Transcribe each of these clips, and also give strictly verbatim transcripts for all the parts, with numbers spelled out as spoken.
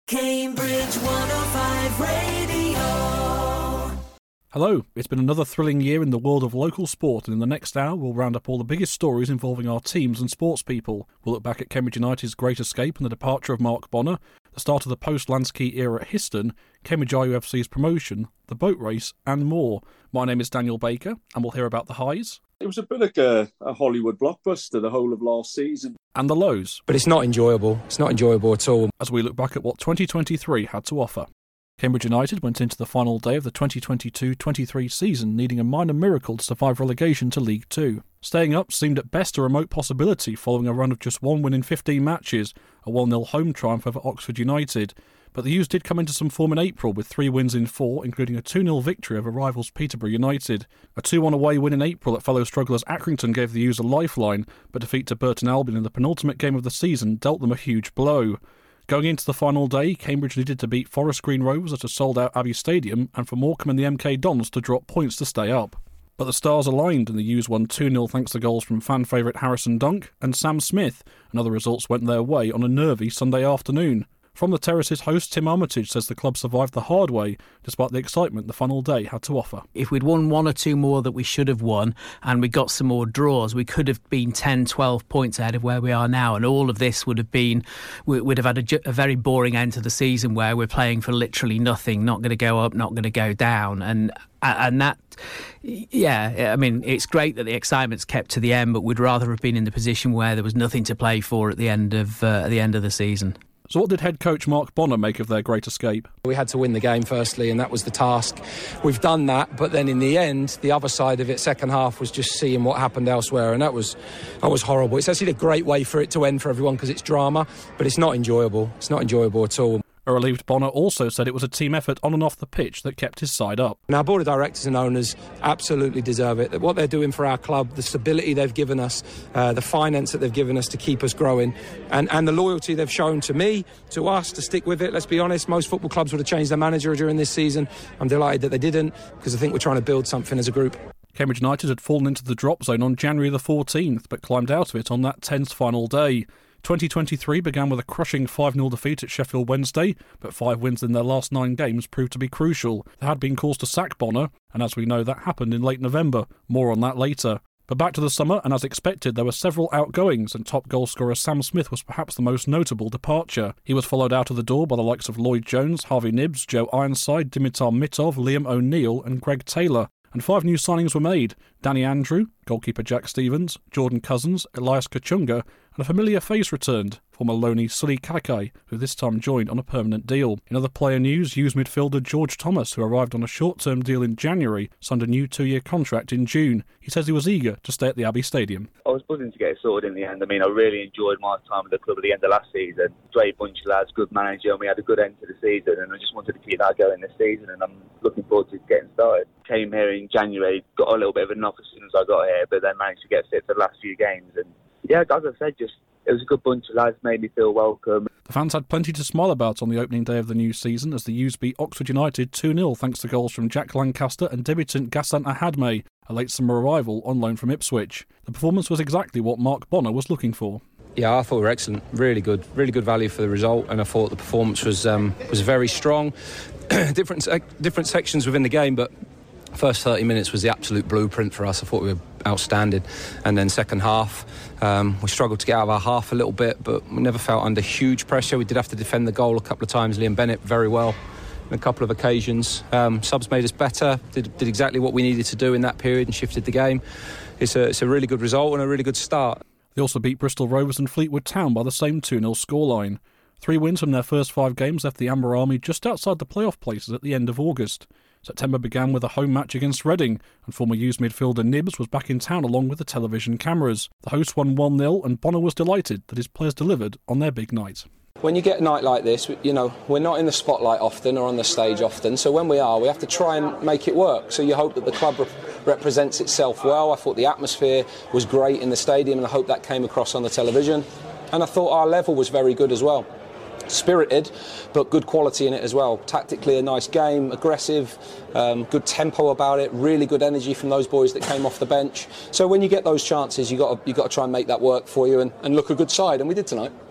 Cambridge one oh five Radio. Hello, it's been another thrilling year in the world of local sport, and in the next hour we'll round up all the biggest stories involving our teams and sports people. We'll look back at Cambridge United's great escape and the departure of Mark Bonner, the start of the post-Lansky era at Histon, Cambridge I U F C's promotion, the boat race and more. My name is Daniel Baker and we'll hear about the highs. It was a bit like a, a Hollywood blockbuster the whole of last season. And the lows. But it's not enjoyable. It's not enjoyable at all. As we look back at what twenty twenty-three had to offer. Cambridge United went into the final day of the twenty twenty-two twenty-three season needing a minor miracle to survive relegation to League Two. Staying up seemed at best a remote possibility following a run of just one win in fifteen matches, a one nil home triumph over Oxford United. But the U's did come into some form in April with three wins in four, including a two nil victory over rivals Peterborough United. A two one away win in April at fellow strugglers Accrington gave the U's a lifeline, but defeat to Burton Albion in the penultimate game of the season dealt them a huge blow. Going into the final day, Cambridge needed to beat Forest Green Rovers at a sold-out Abbey Stadium and for Morecambe and the M K Dons to drop points to stay up. But the stars aligned and the U's won two nil thanks to goals from fan favourite Harrison Dunk and Sam Smith, and other results went their way on a nervy Sunday afternoon. From the Terrace's host, Tim Armitage says the club survived the hard way, despite the excitement the final day had to offer. If we'd won one or two more that we should have won, and we got some more draws, we could have been ten, twelve points ahead of where we are now, and all of this would have been, we would have had a, a very boring end to the season where we're playing for literally nothing, not going to go up, not going to go down, and and that, yeah, I mean, it's great that the excitement's kept to the end, but we'd rather have been in the position where there was nothing to play for at the end of uh, at the end of the season. So what did head coach Mark Bonner make of their great escape? We had to win the game firstly, and that was the task. We've done that, but then in the end, the other side of it, second half, was just seeing what happened elsewhere, and that was that was horrible. It's actually a great way for it to end for everyone because it's drama, but it's not enjoyable. It's not enjoyable at all. A relieved Bonner also said it was a team effort on and off the pitch that kept his side up. And our board of directors and owners absolutely deserve it. What they're doing for our club, the stability they've given us, uh, the finance that they've given us to keep us growing, and, and the loyalty they've shown to me, to us, to stick with it. Let's be honest, most football clubs would have changed their manager during this season. I'm delighted that they didn't, because I think we're trying to build something as a group. Cambridge United had fallen into the drop zone on January the fourteenth, but climbed out of it on that tense final day. twenty twenty-three began with a crushing five nil defeat at Sheffield Wednesday, but five wins in their last nine games proved to be crucial. There had been cause to sack Bonner, and as we know, that happened in late November. More on that later. But back to the summer, and as expected, there were several outgoings, and top goalscorer Sam Smith was perhaps the most notable departure. He was followed out of the door by the likes of Lloyd Jones, Harvey Nibbs, Joe Ironside, Dimitar Mitov, Liam O'Neill and Greg Taylor. And five new signings were made. Danny Andrew, goalkeeper Jack Stevens, Jordan Cousins, Elias Kachunga, and a familiar face returned, former loanee Sully Kakai, who this time joined on a permanent deal. In other player news, U's midfielder George Thomas, who arrived on a short-term deal in January, signed a new two-year contract in June. He says he was eager to stay at the Abbey Stadium. I was buzzing to get it sorted in the end. I mean, I really enjoyed my time at the club at the end of last season. Great bunch of lads, good manager, and we had a good end to the season, and I just wanted to keep that going this season, and I'm looking forward to getting started. Came here in January, got a little bit of a knock as soon as I got here, but then managed to get fit for the last few games, and yeah, as I said, just it was a good bunch of lads, made me feel welcome. The fans had plenty to smile about on the opening day of the new season as the U's beat Oxford United two nil thanks to goals from Jack Lancaster and debutant Ghassan Ahadme, a late summer arrival on loan from Ipswich. The performance was exactly what Mark Bonner was looking for. Yeah, I thought we were excellent. Really good. Really good value for the result, and I thought the performance was um, was very strong. different different sections within the game, but first thirty minutes was the absolute blueprint for us. I thought we were outstanding, and then second half um, we struggled to get out of our half a little bit, but we never felt under huge pressure. We did have to defend the goal a couple of times. Liam Bennett very well on a couple of occasions. Um, subs made us better, did, did exactly what we needed to do in that period and shifted the game. It's a, it's a really good result and a really good start. They also beat Bristol Rovers and Fleetwood Town by the same two nil scoreline. Three wins from their first five games left the Amber Army just outside the playoff places at the end of August. September began with a home match against Reading, and former U's midfielder Nibbs was back in town along with the television cameras. The hosts won one nil, and Bonner was delighted that his players delivered on their big night. When you get a night like this, you know, we're not in the spotlight often or on the stage often, so when we are, we have to try and make it work. So you hope that the club re- represents itself well. I thought the atmosphere was great in the stadium, and I hope that came across on the television. And I thought our level was very good as well. Spirited, but good quality in it as well. Tactically a nice game, aggressive, um, good tempo about it, really good energy from those boys that came off the bench. So when you get those chances, you got you got to try and make that work for you and, and look a good side, and we did tonight.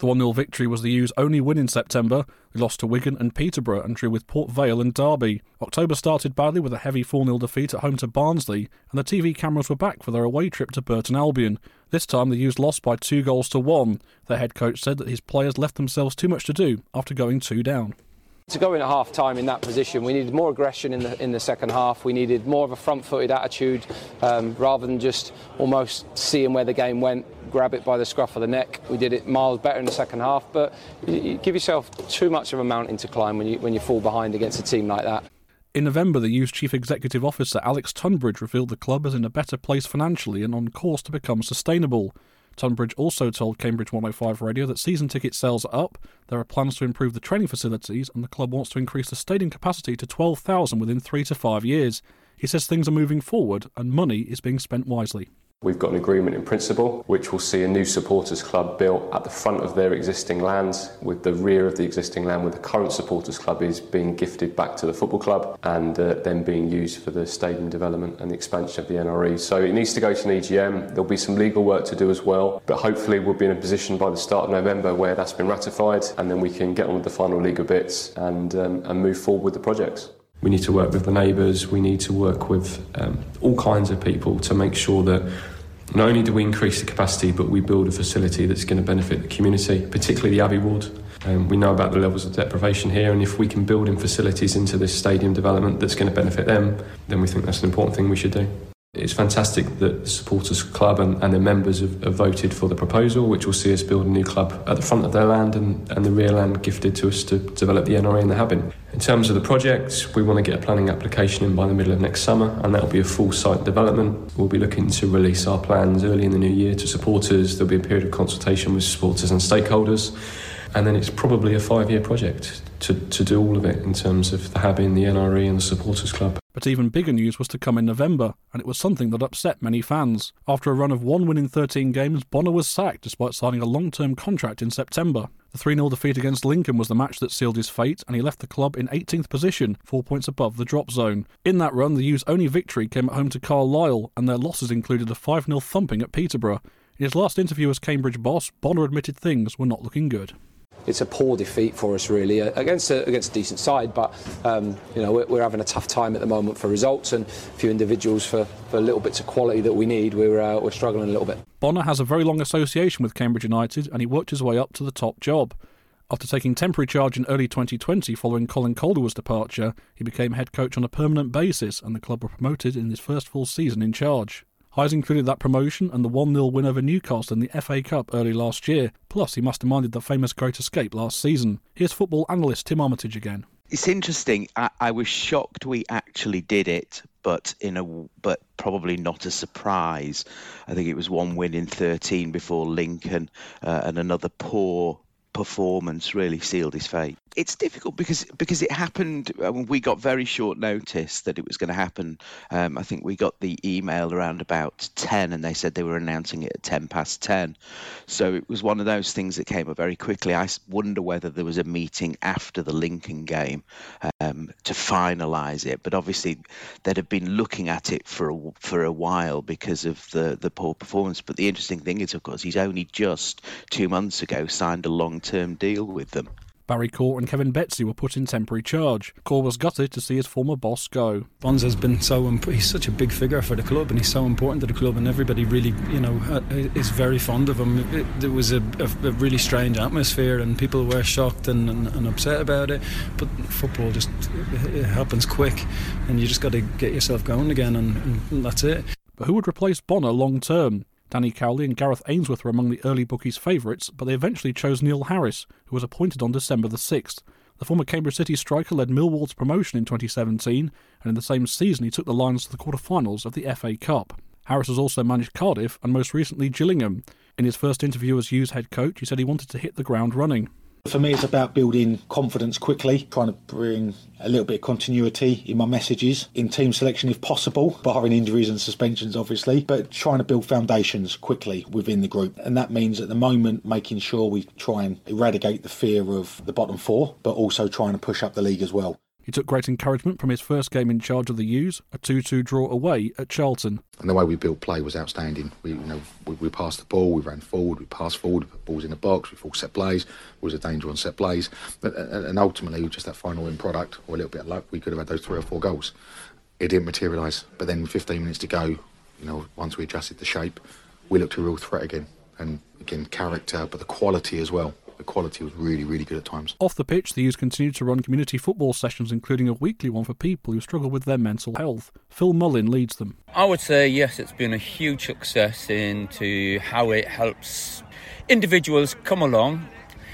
The one nil victory was the U's only win in September. They lost to Wigan and Peterborough and drew with Port Vale and Derby. October started badly with a heavy four nil defeat at home to Barnsley, and the T V cameras were back for their away trip to Burton Albion. This time the U's lost by two goals to one. Their head coach said that his players left themselves too much to do after going two down. To go in at half time in that position, we needed more aggression in the in the second half. We needed more of a front-footed attitude um, rather than just almost seeing where the game went, grab it by the scruff of the neck. We did it miles better in the second half, but you, you give yourself too much of a mountain to climb when you when you fall behind against a team like that. In November, the U's Chief Executive Officer Alex Tunbridge revealed the club is in a better place financially and on course to become sustainable. Tunbridge also told Cambridge one oh five Radio that season ticket sales are up, there are plans to improve the training facilities, and the club wants to increase the stadium capacity to twelve thousand within three to five years. He says things are moving forward and money is being spent wisely. We've got an agreement in principle which will see a new supporters club built at the front of their existing lands, with the rear of the existing land where the current supporters club is being gifted back to the football club and uh, then being used for the stadium development and the expansion of the N R E. So it needs to go to an E G M. There'll be some legal work to do as well, but hopefully we'll be in a position by the start of November where that's been ratified, and then we can get on with the final legal bits and, um, and move forward with the projects. We need to work with the neighbours, we need to work with um, all kinds of people to make sure that not only do we increase the capacity, but we build a facility that's going to benefit the community, particularly the Abbey Ward. Um, we know about the levels of deprivation here, and if we can build in facilities into this stadium development that's going to benefit them, then we think that's an important thing we should do. It's fantastic that the Supporters Club and, and their members have, have voted for the proposal, which will see us build a new club at the front of their land and, and the rear land gifted to us to develop the N R E and the Habin. In terms of the projects, we want to get a planning application in by the middle of next summer, and that'll be a full site development. We'll be looking to release our plans early in the new year to supporters. There'll be a period of consultation with supporters and stakeholders, and then it's probably a five-year project to, to do all of it in terms of the Habin, the N R E and the Supporters Club. But even bigger news was to come in November, and it was something that upset many fans. After a run of one win in thirteen games, Bonner was sacked despite signing a long-term contract in September. The three nil defeat against Lincoln was the match that sealed his fate, and he left the club in eighteenth position, four points above the drop zone. In that run, the U's only victory came at home to Carlisle, and their losses included a five nil thumping at Peterborough. In his last interview as Cambridge boss, Bonner admitted things were not looking good. It's a poor defeat for us, really, against a, against a decent side, but um, you know, we're, we're having a tough time at the moment for results, and a few individuals for, for little bits of quality that we need. We're uh, we're struggling a little bit. Bonner has a very long association with Cambridge United, and he worked his way up to the top job. After taking temporary charge in early twenty twenty following Colin Calderwood's departure, he became head coach on a permanent basis, and the club were promoted in his first full season in charge. Highs included that promotion and the one nil win over Newcastle in the F A Cup early last year, plus he masterminded the famous Great Escape last season. Here's football analyst Tim Armitage again. It's interesting. I, I was shocked we actually did it, but in a but probably not a surprise. I think it was one win in thirteen before Lincoln, uh, and another poor performance really sealed his fate. It's difficult because because it happened. I mean, we got very short notice that it was going to happen. Um, I think we got the email around about ten, and they said they were announcing it at ten past ten. So it was one of those things that came up very quickly. I wonder whether there was a meeting after the Lincoln game um, to finalise it. But obviously, they'd have been looking at it for a, for a while because of the the poor performance. But the interesting thing is, of course, he's only just two months ago signed a long-term deal with them. Barry Corr and Kevin Betsy were put in temporary charge. Corr was gutted to see his former boss go. Bonds has been so imp- he's such a big figure for the club, and he's so important to the club, and everybody really, you know, is very fond of him. It, it was a, a, a really strange atmosphere, and people were shocked and, and, and upset about it. But football just it, it happens quick, and you just got to get yourself going again, and, and that's it. But who would replace Bonner long term? Danny Cowley and Gareth Ainsworth were among the early bookies' favourites, but they eventually chose Neil Harris, who was appointed on December the sixth. The former Cambridge City striker led Millwall's promotion in twenty seventeen, and in the same season he took the Lions to the quarter-finals of the F A Cup. Harris has also managed Cardiff and most recently Gillingham. In his first interview as U's head coach, he said he wanted to hit the ground running. For me, it's about building confidence quickly, trying to bring a little bit of continuity in my messages, in team selection if possible, barring injuries and suspensions obviously, but trying to build foundations quickly within the group. And that means at the moment making sure we try and eradicate the fear of the bottom four, but also trying to push up the league as well. He took great encouragement from his first game in charge of the U's, a two two draw away at Charlton. And the way we built play was outstanding. We, you know, we, we passed the ball, we ran forward, we passed forward, we put balls in the box, we fought set plays, was a danger on set plays. But, and ultimately, just that final end product, or a little bit of luck, we could have had those three or four goals. It didn't materialise. But then with fifteen minutes to go, you know, once we adjusted the shape, we looked a real threat again. And again, character, but the quality as well. The quality was really, really good at times. Off the pitch, the U's continued to run community football sessions, including a weekly one for people who struggle with their mental health. Phil Mullin leads them. I would say, yes, it's been a huge success into how it helps individuals come along,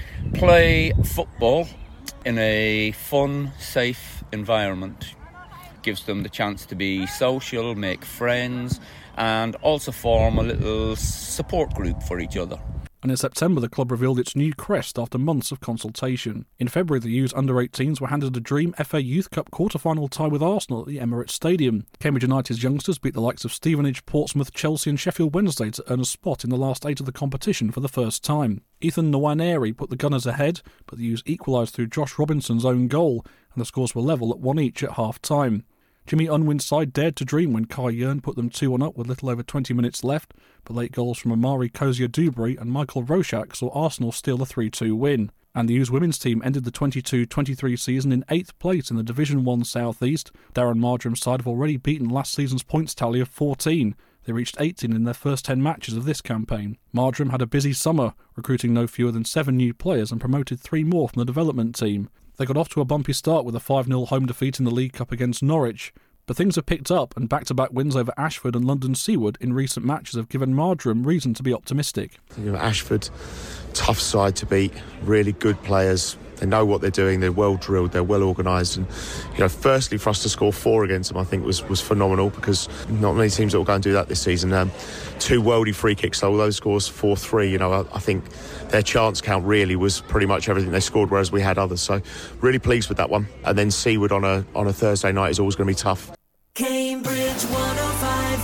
play football in a fun, safe environment. Gives them the chance to be social, make friends, and also form a little support group for each other. And in September, the club revealed its new crest after months of consultation. In February, the U's under eighteens were handed a dream F A Youth Cup quarter-final tie with Arsenal at the Emirates Stadium. Cambridge United's youngsters beat the likes of Stevenage, Portsmouth, Chelsea and Sheffield Wednesday to earn a spot in the last eight of the competition for the first time. Ethan Nwaneri put the Gunners ahead, but the U's equalised through Josh Robinson's own goal, and the scores were level at one each at half-time. Jimmy Unwin's side dared to dream when Kai Yearn put them two one up with little over twenty minutes left, but late goals from Amari Cozier-Dubry and Michael Roshak saw Arsenal steal the three two win. And the U's women's team ended the twenty-two twenty-three season in eighth place in the Division one South East. Darren Marjoram's side have already beaten last season's points tally of fourteen. They reached eighteen in their first ten matches of this campaign. Marjoram had a busy summer, recruiting no fewer than seven new players and promoted three more from the development team. They got off to a bumpy start with a five nil home defeat in the League Cup against Norwich, but things have picked up and back-to-back wins over Ashford and London Seaward in recent matches have given Marjoram reason to be optimistic. You know, Ashford, tough side to beat, really good players. They know what they're doing, they're well drilled, they're well organised, and you know, firstly for us to score four against them I think was, was phenomenal, because not many teams that will go and do that this season. Um, two worldy free kicks, so although scores four three, you know, I, I think their chance count really was pretty much everything they scored, whereas we had others, so really pleased with that one. And then Seaward on a on a Thursday night is always going to be tough. Cambridge one oh five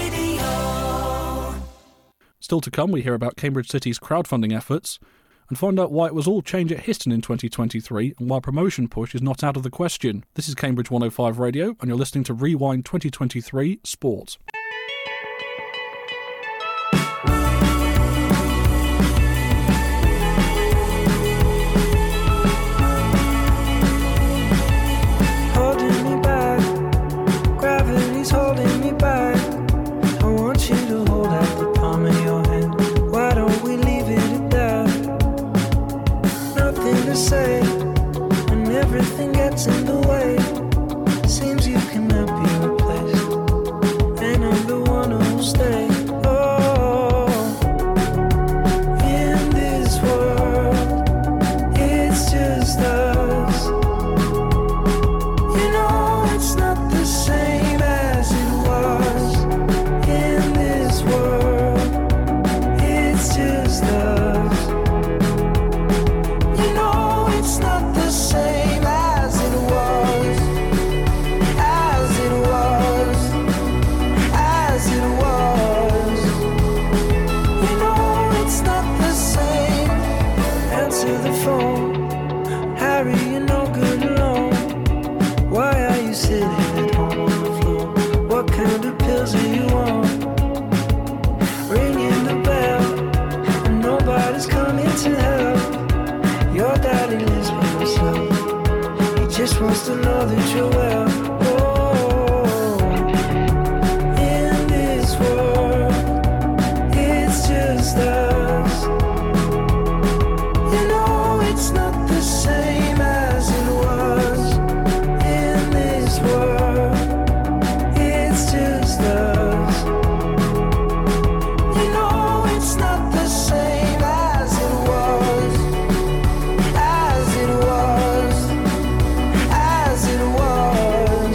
Radio. Still to come, we hear about Cambridge City's crowdfunding efforts and find out why it was all change at Histon in twenty twenty-three and why promotion push is not out of the question. This is Cambridge one oh five Radio and you're listening to Rewind twenty twenty-three Sport. Holding me back. I want you to hold out the palm of your hand. Why don't we leave it at that? Nothing to say, and everything gets in the way. Seems you cannot be replaced, and I'm the one who'll stay. Oh, in this world, it's just us. You know it's not the same as it was. In this world, it's just us. You know it's not the same as it was, as it was, as it was. You know it's not the same. Answer the phone, Harry, you're no good alone. Why are you sitting at home on the floor? What kind of pills are you on? Ringing the bell, and nobody's coming to help. Your daddy lives by himself. He just wants to know that you're well. Oh, in this world, it's just us. You know it's not the same as it was. In this world, it's just us. You know it's not the same as it was, as it was, as it was.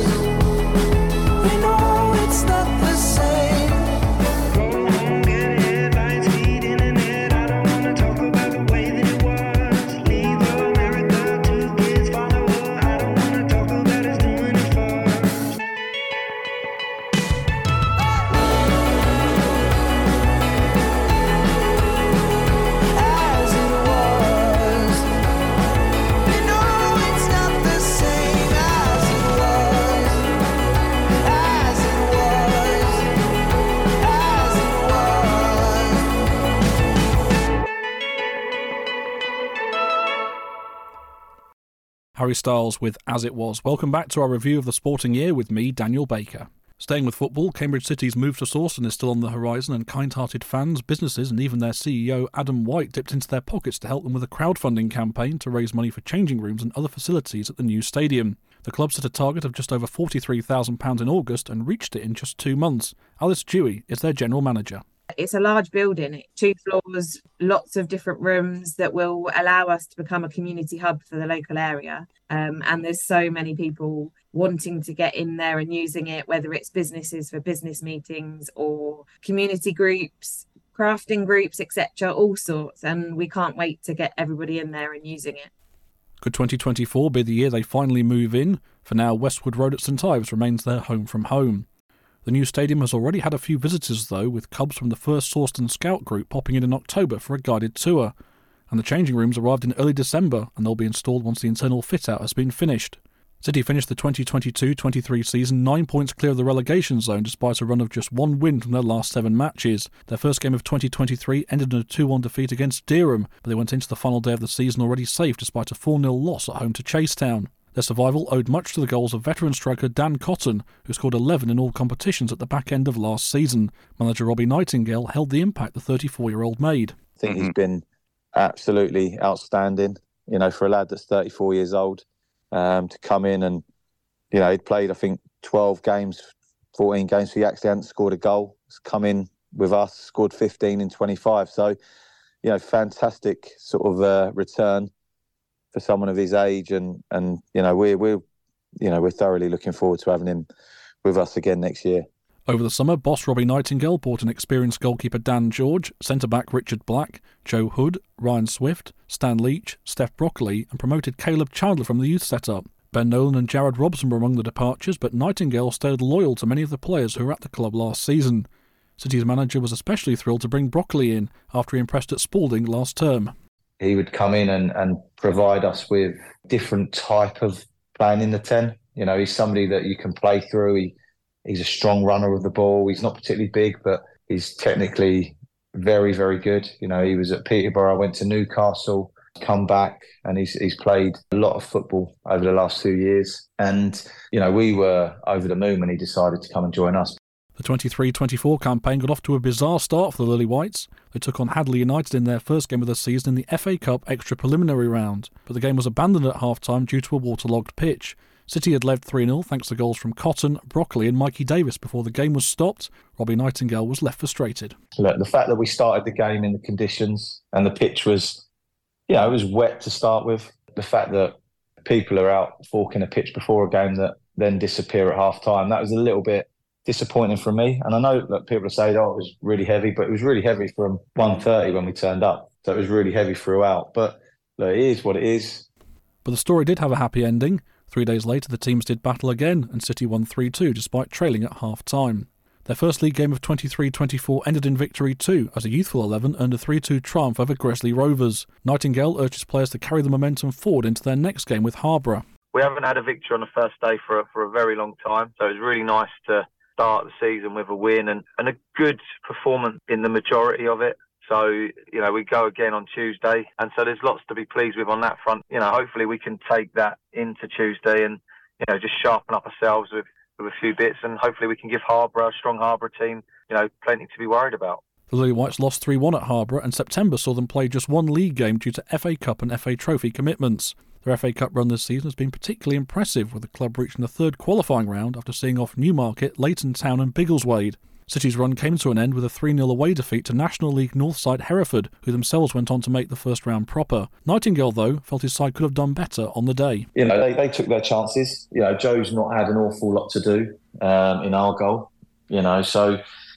Harry Styles with As It Was. Welcome back to our review of the sporting year with me, Daniel Baker. Staying with football, Cambridge City's move to Sawston is still on the horizon, and kind-hearted fans, businesses and even their C E O Adam White dipped into their pockets to help them with a crowdfunding campaign to raise money for changing rooms and other facilities at the new stadium. The club set a target of just over forty-three thousand pounds in August and reached it in just two months. Alice Dewey is their general manager. It's a large building, two floors, lots of different rooms that will allow us to become a community hub for the local area. Um, and there's so many people wanting to get in there and using it, whether it's businesses for business meetings or community groups, crafting groups, et cetera, all sorts. And we can't wait to get everybody in there and using it. Could twenty twenty-four be the year they finally move in? For now, Westwood Road at St Ives remains their home from home. The new stadium has already had a few visitors though, with Cubs from the first Sawston Scout group popping in in October for a guided tour. And the changing rooms arrived in early December, and they'll be installed once the internal fit-out has been finished. City finished the twenty twenty-two twenty-three season nine points clear of the relegation zone despite a run of just one win from their last seven matches. Their first game of twenty twenty-three ended in a two one defeat against Dereham, but they went into the final day of the season already safe despite a four nil loss at home to Chasetown. Their survival owed much to the goals of veteran striker Dan Cotton, who scored eleven in all competitions at the back end of last season. Manager Robbie Nightingale held the impact the thirty-four-year-old made. I think he's been absolutely outstanding, you know, for a lad that's thirty-four years old, um, to come in and, you know, he'd played, I think, twelve games, fourteen games, so he actually hadn't scored a goal. He's come in with us, scored fifteen in twenty-five. So, you know, fantastic sort of uh, return for someone of his age, and and you know we're we're you know we're thoroughly looking forward to having him with us again next year. Over the summer, boss Robbie Nightingale brought in experienced goalkeeper Dan George, centre-back Richard Black, Joe Hood, Ryan Swift, Stan Leach, Steph Broccoli, and promoted Caleb Chandler from the youth setup. Ben Nolan and Jared Robson were among the departures, but Nightingale stayed loyal to many of the players who were at the club last season. City's manager was especially thrilled to bring Broccoli in after he impressed at Spalding last term. He would come in and, and provide us with different type of playing in the ten. You know, he's somebody that you can play through. He he's a strong runner of the ball. He's not particularly big, but he's technically very, very good. You know, he was at Peterborough, went to Newcastle, come back, and he's he's played a lot of football over the last two years. And, you know, we were over the moon when he decided to come and join us. The twenty-three twenty-four campaign got off to a bizarre start for the Lily Whites. They took on Hadley United in their first game of the season in the F A Cup extra preliminary round, but the game was abandoned at half-time due to a waterlogged pitch. City had led three nil thanks to goals from Cotton, Broccoli and Mikey Davis before the game was stopped. Robbie Nightingale was left frustrated. Look, the fact that we started the game in the conditions and the pitch was, you know, it was wet to start with. The fact that people are out forking a pitch before a game that then disappear at half-time, that was a little bit disappointing for me. And I know that people say, oh, it was really heavy, but it was really heavy from one thirty when we turned up. So it was really heavy throughout. But look, it is what it is. But the story did have a happy ending. Three days later, the teams did battle again, and City won three two despite trailing at half-time. Their first league game of twenty-three twenty-four ended in victory too, as a youthful eleven earned a three two triumph over Gresley Rovers. Nightingale urges players to carry the momentum forward into their next game with Harborough. We haven't had a victory on the first day for a, for a very long time, so it was really nice to start the season with a win and, and a good performance in the majority of it. So, you know, we go again on Tuesday, and so there's lots to be pleased with on that front. You know, hopefully we can take that into Tuesday and, you know, just sharpen up ourselves with, with a few bits, and hopefully we can give Harborough, a strong Harborough team, you know, plenty to be worried about. The Lily Whites lost three one at Harborough, and September saw them play just one league game due to F A Cup and F A Trophy commitments. Their F A Cup run this season has been particularly impressive, with the club reaching the third qualifying round after seeing off Newmarket, Leighton Town and Biggleswade. City's run came to an end with a three nil away defeat to National League Northside Hereford, who themselves went on to make the first round proper. Nightingale, though, felt his side could have done better on the day. You know, they, they took their chances. You know, Joe's not had an awful lot to do um, in our goal, you know, so,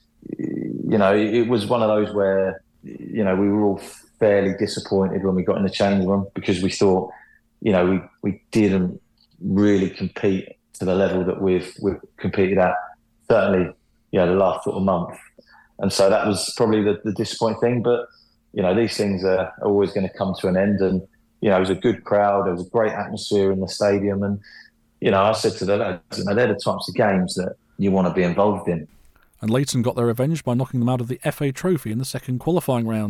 you know, it was one of those where, you know, we were all fairly disappointed when we got in the change room because we thought, you know, we, we didn't really compete to the level that we've we've competed at, certainly, you know, the last sort of month. And so that was probably the, the disappointing thing. But, you know, these things are always going to come to an end. And, you know, it was a good crowd. There was a great atmosphere in the stadium. And, you know, I said to the lads, you know, they're the types of games that you want to be involved in. And Leighton got their revenge by knocking them out of the F A Trophy in the second qualifying round.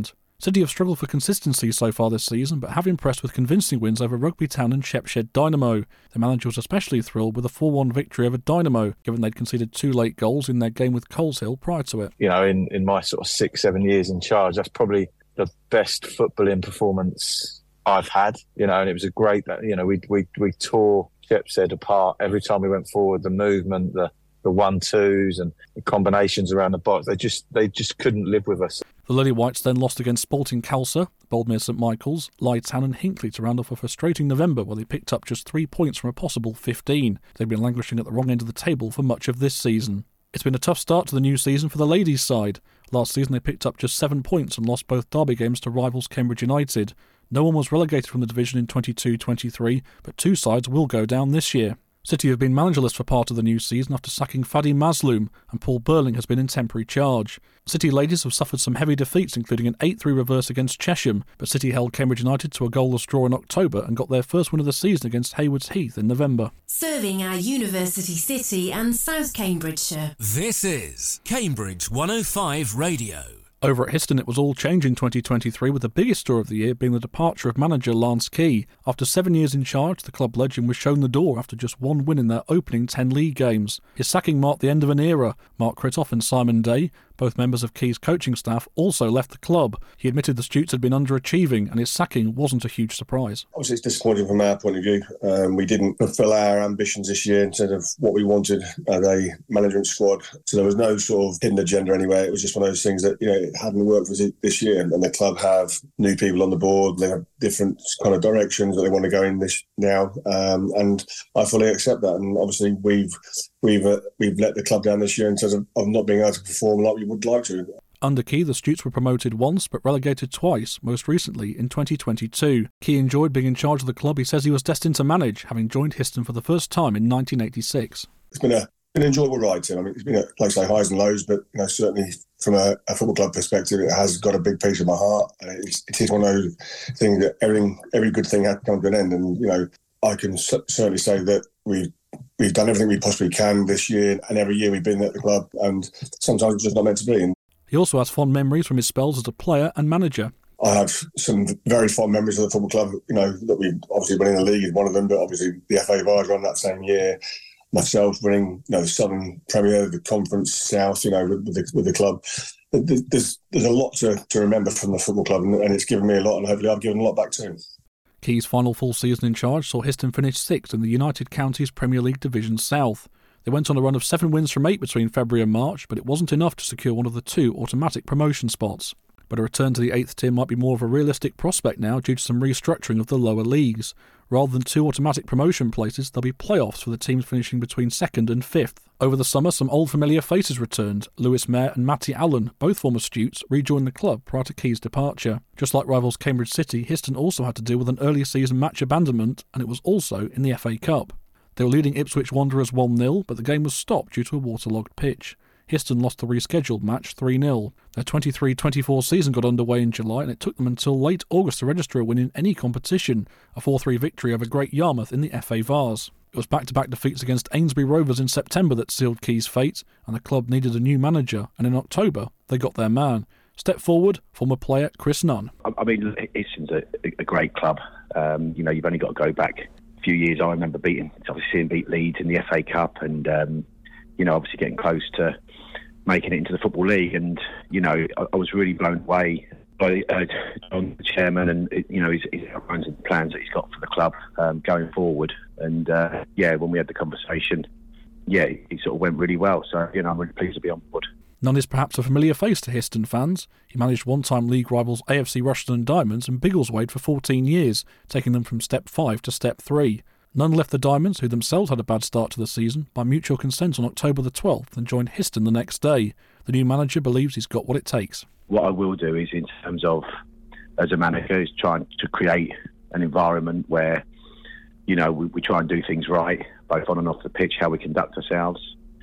City have struggled for consistency so far this season, but have impressed with convincing wins over Rugby Town and Shepshed Dynamo. The manager was especially thrilled with a four one victory over Dynamo, given they'd conceded two late goals in their game with Coleshill prior to it. You know, in, in my sort of six, seven years in charge, that's probably the best footballing performance I've had. You know, and it was a great, you know, we we we tore Shepshed apart every time we went forward. The movement, the the one-twos and the combinations around the box, they just they just couldn't live with us. The Lily Whites then lost against Sporting Khalsa, Boldmere St Michael's, Lytown and Hinckley to round off a frustrating November where they picked up just three points from a possible fifteen. They've been languishing at the wrong end of the table for much of this season. It's been a tough start to the new season for the ladies' side. Last season they picked up just seven points and lost both derby games to rivals Cambridge United. No one was relegated from the division in twenty-two twenty-three, but two sides will go down this year. City have been managerless for part of the new season after sacking Fadi Mazloum, and Paul Burling has been in temporary charge. City ladies have suffered some heavy defeats, including an eight three reverse against Chesham, but City held Cambridge United to a goalless draw in October and got their first win of the season against Haywards Heath in November. Serving our University City and South Cambridgeshire. This is Cambridge one oh five Radio. Over at Histon, it was all change in twenty twenty-three, with the biggest story of the year being the departure of manager Lance Key. After seven years in charge, the club legend was shown the door after just one win in their opening ten league games. His sacking marked the end of an era. Mark Kritoff and Simon Day, both members of Key's coaching staff, also left the club. He admitted the Stutes had been underachieving, and his sacking wasn't a huge surprise. Obviously, it's disappointing from our point of view. Um, we didn't fulfil our ambitions this year in terms of what we wanted as a management squad. So there was no sort of hidden agenda anyway. It was just one of those things that, you know, it hadn't worked for us this year. And the club have new people on the board. They have different kind of directions that they want to go in this now. Um, and I fully accept that. And obviously, we've we've uh, we've let the club down this year in terms of, of not being able to perform like we would like to. Under Key, the Stutes were promoted once but relegated twice, most recently in twenty twenty-two. Key enjoyed being in charge of the club he says he was destined to manage, having joined Histon for the first time in nineteen eighty-six. It's been a an enjoyable ride, Tim. I mean, it's been, a, like I say, highs and lows, but you know, certainly from a, a football club perspective, it has got a big piece of my heart. And it's, it is one of those things that everything, every good thing has to come to an end. And, you know, I can c- certainly say that we we've done everything we possibly can this year, and every year we've been at the club, and sometimes it's just not meant to be. And he also has fond memories from his spells as a player and manager. I have some very fond memories of the football club, you know, that we obviously winning the league is one of them, but obviously the F A Vars won that same year. Myself winning, you know, the Southern Premier, the Conference South, you know, with the, with the club. There's there's a lot to, to remember from the football club, and, and it's given me a lot, and hopefully I've given a lot back to him. Key's final full season in charge saw Histon finish sixth in the United Counties Premier League Division South. They went on a run of seven wins from eight between February and March, but it wasn't enough to secure one of the two automatic promotion spots. But a return to the eighth tier might be more of a realistic prospect now due to some restructuring of the lower leagues. Rather than two automatic promotion places, there'll be playoffs for the teams finishing between second and fifth. Over the summer, some old familiar faces returned. Lewis Mayer and Matty Allen, both former Stutes, rejoined the club prior to Key's departure. Just like rivals Cambridge City, Histon also had to deal with an early season match abandonment, and it was also in the F A Cup. They were leading Ipswich Wanderers one nil, but the game was stopped due to a waterlogged pitch. Histon lost the rescheduled match three nil. Their twenty-three twenty-four season got underway in July, and it took them until late August to register a win in any competition, a four three victory over Great Yarmouth in the F A Vars. It was back-to-back defeats against Ainsbury Rovers in September that sealed Key's fate, and the club needed a new manager, and in October they got their man. Step forward, former player Chris Nunn. I mean, Histon's a, a great club. Um, you know, you've only got to go back a few years. I remember beating, obviously seeing beat Leeds in the F A Cup, and um, you know, obviously getting close to making it into the Football League. And you know, I, I was really blown away by uh, John, the chairman, and you know, his, his plans and plans that he's got for the club um, going forward. And uh, yeah, when we had the conversation, yeah, he sort of went really well. So you know, I'm really pleased to be on board. Nunn is perhaps a familiar face to Histon fans. He managed one-time league rivals A F C Rushden and Diamonds and Biggleswade for fourteen years, taking them from Step five to Step three. Nunn left the Diamonds, who themselves had a bad start to the season, by mutual consent on October the twelfth and joined Histon the next day. The new manager believes he's got what it takes. What I will do is, in terms of, as a manager, is trying to create an environment where, you know, we, we try and do things right, both on and off the pitch, how we conduct ourselves.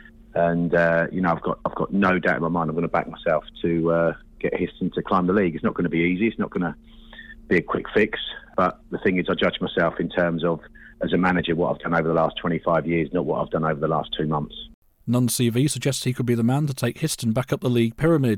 And, uh, you know, I've got I've got no doubt in my mind I'm going to back myself to uh, get Histon to climb the league. It's not going to be easy. It's not going to be a quick fix. But the thing is, I judge myself in terms of, as a manager, what I've done over the last twenty-five years, not what I've done over the last two months. Nunn's C V suggests he could be the man to take Histon back up the league pyramid.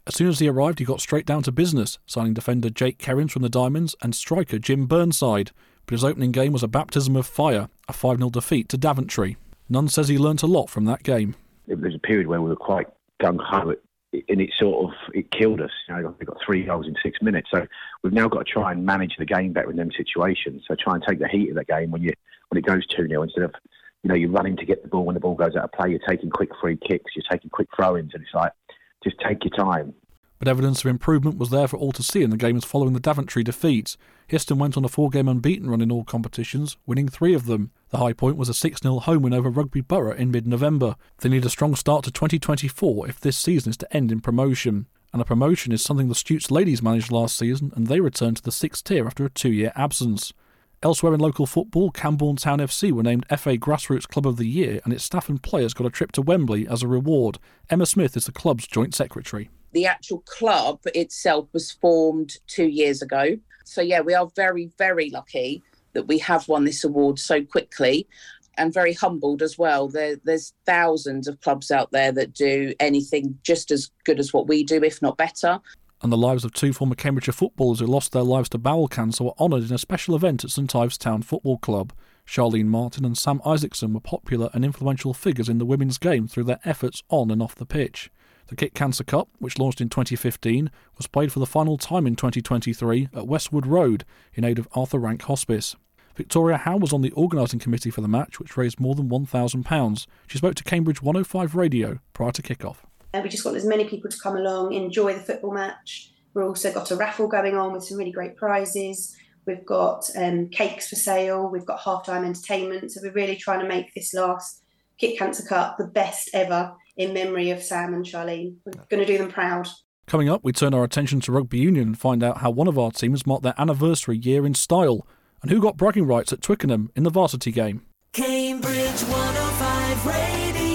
As soon as he arrived, he got straight down to business, signing defender Jake Kerrins from the Diamonds and striker Jim Burnside. But his opening game was a baptism of fire, a five nil defeat to Daventry. Nunn says he learnt a lot from that game. There was a period where we were quite gung-ho, and it sort of it killed us. You know, we got three goals in six minutes. So we've now got to try and manage the game better in them situations. So try and take the heat of the game when you when it goes two nil, instead of, you know, you're running to get the ball when the ball goes out of play. You're taking quick free kicks. You're taking quick throw-ins, and it's like, just take your time. But evidence of improvement was there for all to see in the games following the Daventry defeat. Histon went on a four-game unbeaten run in all competitions, winning three of them. The high point was a six nil home win over Rugby Borough in mid-November. They need a strong start to twenty twenty-four if this season is to end in promotion. And a promotion is something the Stutes ladies managed last season, and they returned to the sixth tier after a two-year absence. Elsewhere in local football, Camborne Town F C were named F A Grassroots Club of the Year, and its staff and players got a trip to Wembley as a reward. Emma Smith is the club's joint secretary. The actual club itself was formed two years ago. So, yeah, we are very, very lucky that we have won this award so quickly, and very humbled as well. There, there's thousands of clubs out there that do anything just as good as what we do, if not better. And the lives of two former Cambridgeshire footballers who lost their lives to bowel cancer were honoured in a special event at St Ives Town Football Club. Charlene Martin and Sam Isaacson were popular and influential figures in the women's game through their efforts on and off the pitch. The Kit Cancer Cup, which launched in twenty fifteen, was played for the final time in twenty twenty-three at Westwood Road in aid of Arthur Rank Hospice. Victoria Howe was on the organising committee for the match, which raised more than one thousand pounds. She spoke to Cambridge one oh five Radio prior to kick-off. Uh, we just want as many people to come along, enjoy the football match. We've also got a raffle going on with some really great prizes. We've got um, cakes for sale. We've got half-time entertainment. So we're really trying to make this last Kit Cancer Cup the best ever in memory of Sam and Charlene. We're going to do them proud. Coming up, we turn our attention to rugby union and find out how one of our teams marked their anniversary year in style and who got bragging rights at Twickenham in the varsity game. Cambridge one oh five Radio.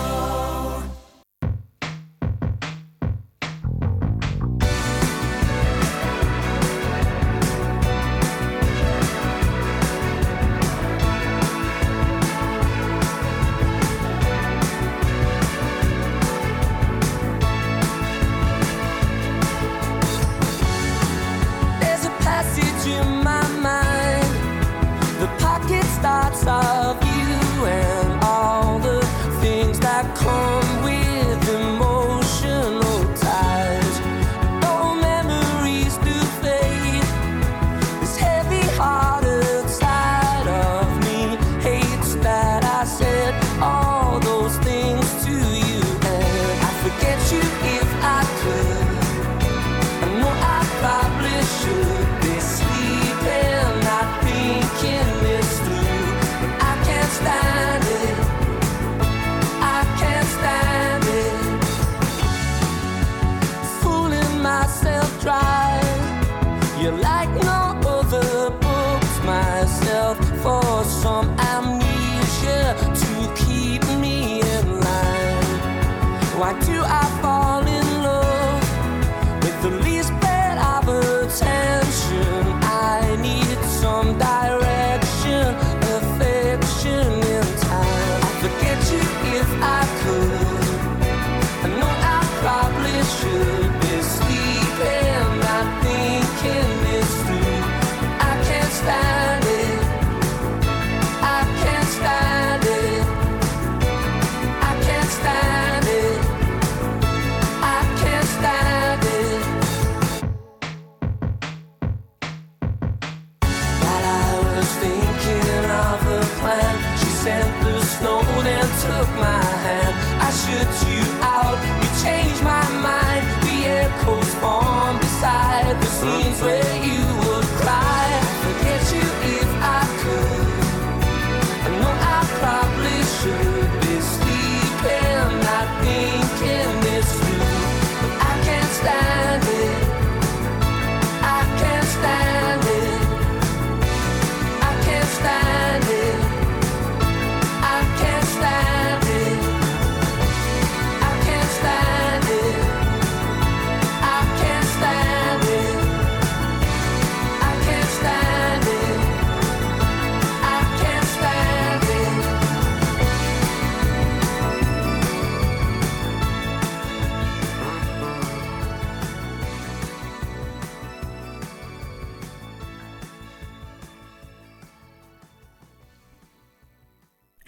There's a passage in my mind. The pocket starts of you and all the things that come with emotional ties. Though memories do fade, this heavy-hearted side of me hates that I said all those things to you, and I forget you if I could. I know I probably should be sleeping, not thinking this through, but I can't stand it. I can't stand it. Fooling myself dry. You're like no other books, myself, for some amnesia to keep me in line. Why do I fall in love with the least bit of attention? I need some direction, affection in time. I'd forget you if I could. I know I probably should be sleeping, not thinking this through. But I can't stand it. I can't stand it. I can't stand it. I can't stand it. While I was thinking of the plan, she sent the snow and took my hand. I shut you out, you changed my mind. The echoes form beside the scenes where you would cry. Forget you if I could. I know I probably should be sleeping, not thinking this through, but I can't stand it. I can't stand it. I can't stand it. I can't stand it. I can't stand it. I can't stand it. I can't stand it. I can't stand it.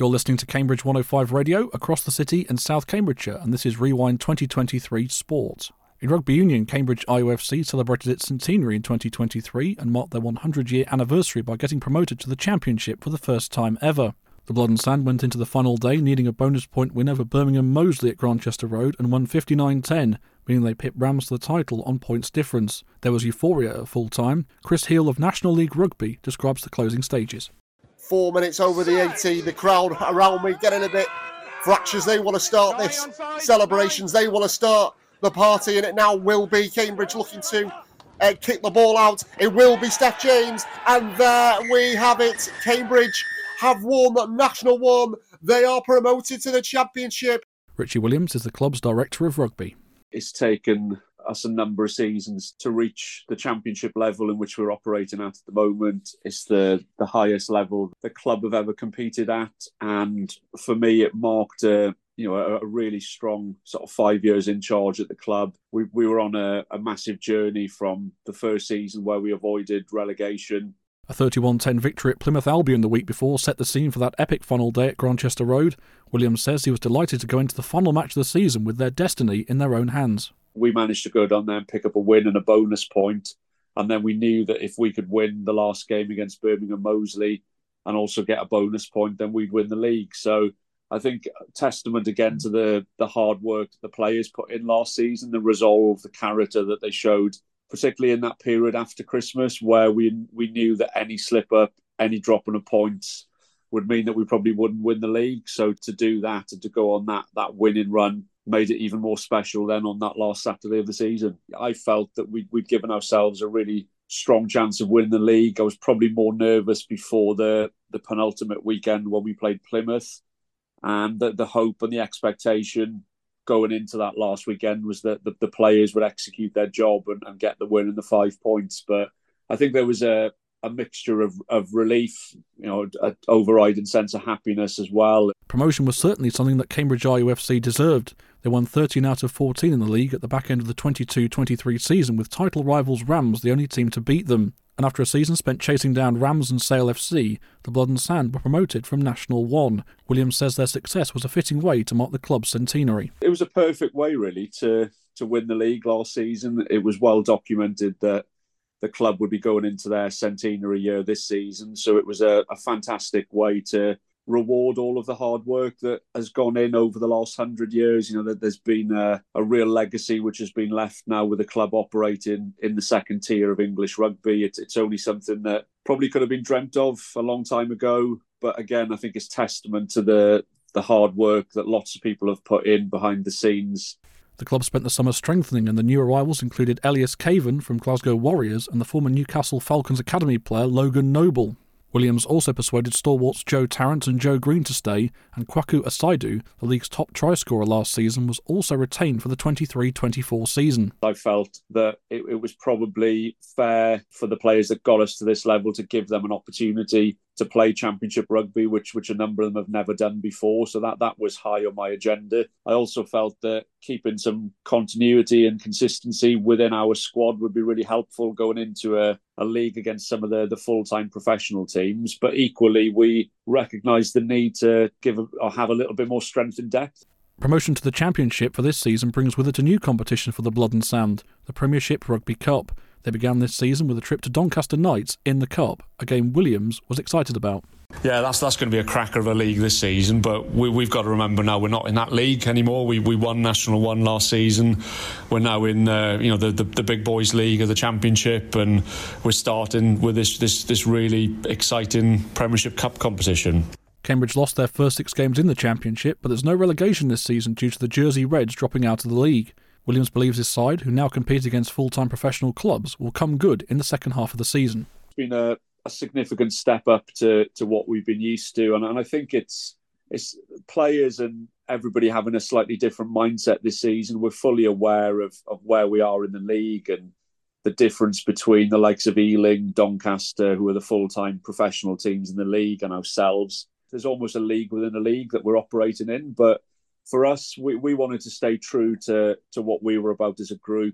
You're listening to Cambridge one oh five Radio across the city and South Cambridgeshire, and this is Rewind twenty twenty-three Sport. In rugby union, Cambridge I O F C celebrated its centenary in twenty twenty-three and marked their one hundred year anniversary by getting promoted to the Championship for the first time ever. The Blood and Sand went into the final day needing a bonus point win over Birmingham Moseley at Grantchester Road and won fifty-nine ten, meaning they pipped Rams to the title on points difference. There was euphoria at full time. Chris Heal of National League Rugby describes the closing stages. Four minutes over the eighty, the crowd around me getting a bit fractious. They want to start this celebrations, they want to start the party, and it now will be Cambridge looking to uh, kick the ball out. It will be Steph James, and there we have it. Cambridge have won National One. They are promoted to the Championship. Richie Williams is the club's director of rugby. It's taken us a number of seasons to reach the championship level in which we're operating at at the moment. It's the, the highest level the club have ever competed at, and for me it marked a you know a, a really strong sort of five years in charge at the club. We we were on a, a massive journey from the first season where we avoided relegation. A thirty-one ten victory at Plymouth Albion the week before set the scene for that epic final day at Grantchester Road. Williams says he was delighted to go into the final match of the season with their destiny in their own hands. We managed to go down there and pick up a win and a bonus point, and then we knew that if we could win the last game against Birmingham Moseley and also get a bonus point, then we'd win the league. So I think testament again to the the hard work that the players put in last season, the resolve, the character that they showed, particularly in that period after Christmas where we we knew that any slip up, any dropping of points would mean that we probably wouldn't win the league. So to do that and to go on that that winning run made it even more special then on that last Saturday of the season. I felt that we'd, we'd given ourselves a really strong chance of winning the league. I was probably more nervous before the, the penultimate weekend when we played Plymouth, and the, the hope and the expectation going into that last weekend was that the, the players would execute their job and, and get the win and the five points. But I think there was a, a mixture of, of relief, you know, an overriding sense of happiness as well. Promotion was certainly something that Cambridge I O F C deserved. They won thirteen out of fourteen in the league at the back end of the twenty-two twenty-three season, with title rivals Rams the only team to beat them. And after a season spent chasing down Rams and Sale F C, the Blood and Sand were promoted from National One. Williams says their success was a fitting way to mark the club's centenary. It was a perfect way, really, to, to win the league last season. It was well documented that the club would be going into their centenary year this season, so it was a, a fantastic way to reward all of the hard work that has gone in over the last hundred years. You know, that there's been a, a real legacy which has been left now with the club operating in the second tier of English rugby. It's, it's only something that probably could have been dreamt of a long time ago. But again, I think it's testament to the, the hard work that lots of people have put in behind the scenes. The club spent the summer strengthening, and the new arrivals included Elias Caven from Glasgow Warriors and the former Newcastle Falcons Academy player Logan Noble. Williams also persuaded stalwarts Joe Tarrant and Joe Green to stay, and Kwaku Asaidu, the league's top try scorer last season, was also retained for the twenty-three twenty-four season. I felt that it, it was probably fair for the players that got us to this level to give them an opportunity to play Championship rugby, which which a number of them have never done before. So that, that was high on my agenda. I also felt that keeping some continuity and consistency within our squad would be really helpful going into a, a league against some of the, the full-time professional teams. But equally, we recognised the need to give a, or have a little bit more strength and depth. Promotion to the Championship for this season brings with it a new competition for the Blood and Sand, the Premiership Rugby Cup. They began this season with a trip to Doncaster Knights in the Cup, a game Williams was excited about. Yeah, that's that's going to be a cracker of a league this season, but we, we've got to remember now we're not in that league anymore. We we won National One last season. We're now in uh, you know the, the the big boys league of the Championship, and we're starting with this this this really exciting Premiership Cup competition. Cambridge lost their first six games in the Championship, but there's no relegation this season due to the Jersey Reds dropping out of the league. Williams believes his side, who now compete against full-time professional clubs, will come good in the second half of the season. It's been a, a significant step up to, to what we've been used to, and, and I think it's it's players and everybody having a slightly different mindset this season. We're fully aware of, of where we are in the league and the difference between the likes of Ealing, Doncaster, who are the full-time professional teams in the league, and ourselves. There's almost a league within a league that we're operating in, but for us, we, we wanted to stay true to, to what we were about as a group.